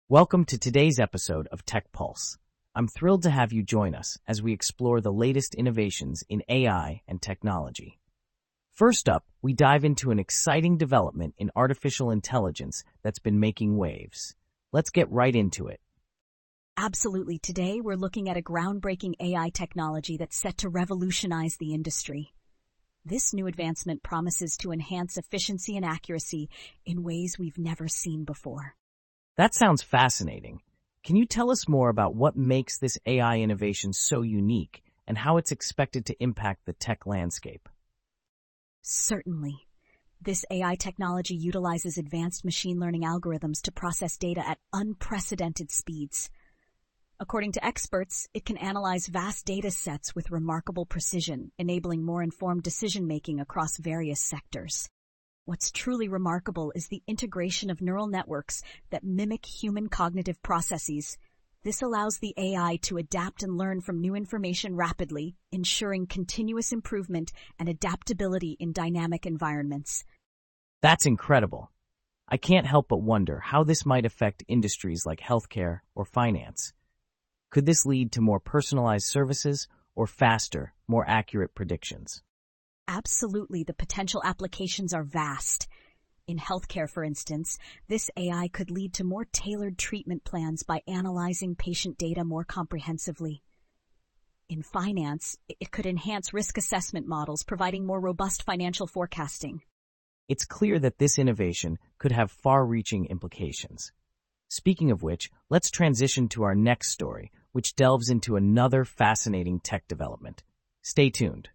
Welcome to today's episode of Tech Pulse. I'm thrilled to have you join us as we explore the latest innovations in AI and technology. First up, we dive into an exciting development in artificial intelligence that's been making waves. Let's get right into it. Absolutely. Today, we're looking at a groundbreaking AI technology that's set to revolutionize the industry. This new advancement promises to enhance efficiency and accuracy in ways we've never seen before. That sounds fascinating. Can you tell us more about what makes this AI innovation so unique and how it's expected to impact the tech landscape? Certainly. This AI technology utilizes advanced machine learning algorithms to process data at unprecedented speeds. According to experts, it can analyze vast data sets with remarkable precision, enabling more informed decision-making across various sectors. What's truly remarkable is the integration of neural networks that mimic human cognitive processes. This allows the AI to adapt and learn from new information rapidly, ensuring continuous improvement and adaptability in dynamic environments. That's incredible. I can't help but wonder how this might affect industries like healthcare or finance. Could this lead to more personalized services or faster, more accurate predictions? Absolutely, the potential applications are vast. In healthcare, for instance, this AI could lead to more tailored treatment plans by analyzing patient data more comprehensively. In finance, it could enhance risk assessment models, providing more robust financial forecasting. It's clear that this innovation could have far-reaching implications. Speaking of which, let's transition to our next story, which delves into another fascinating tech development. Stay tuned.